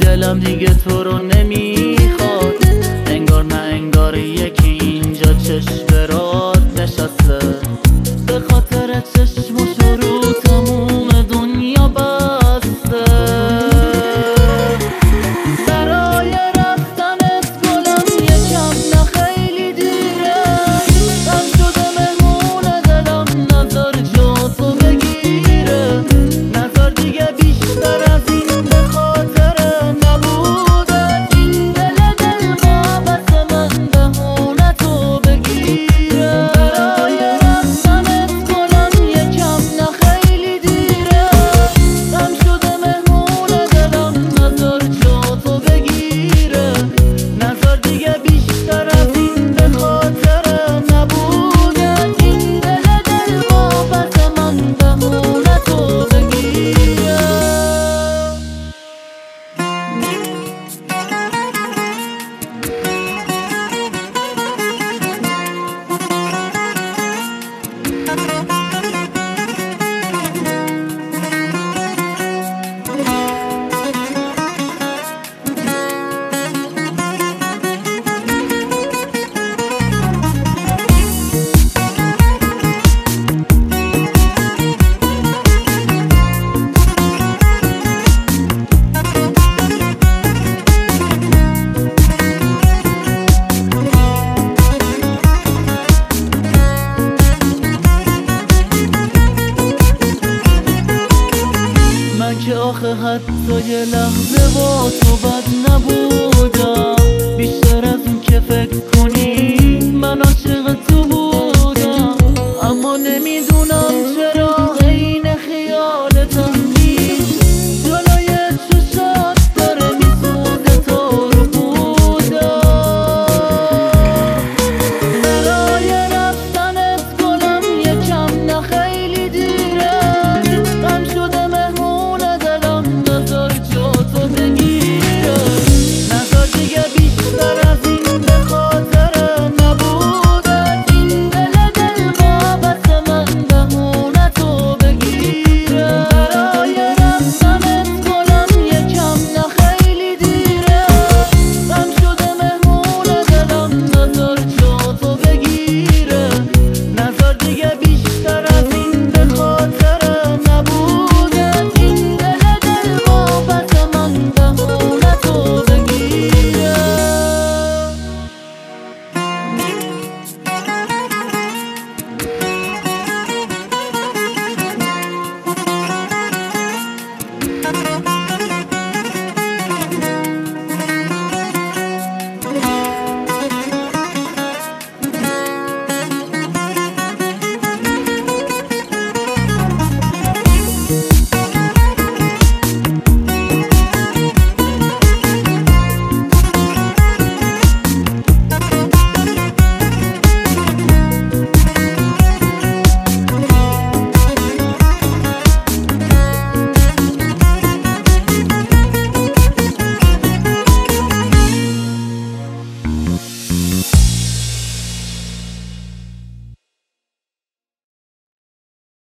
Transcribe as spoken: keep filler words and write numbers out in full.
دلم دیگه تو رو نمیخواد، انگار نه انگار یکی اینجا چشم برات نشسته، به خاطر چشمش رو تموم دنیا بسته. برای رفتنت گلم یکم نه خیلی دیره، من شده مهمون دلم نظر جا تو بگیره، نظر دیگه بیشتر از این به خاطر نبودن این دل دل ما بس من بهونه تو بگیره. برای رفتنت گلم یکم نه خیلی دیره، من شده مهمون دلم نظر جا تو بگیره، نظر دیگه بیشتر از این به خاطر نبودن این دل دل ما بس من بهونه تو بگیره. من که آخه حتی یه لحظه با تو بد نبودم، بیشتر از اون که فکر